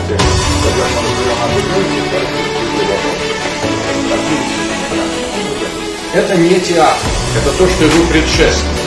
части, когда мы разберем объявление, это не театр, это то, что ему предшествует.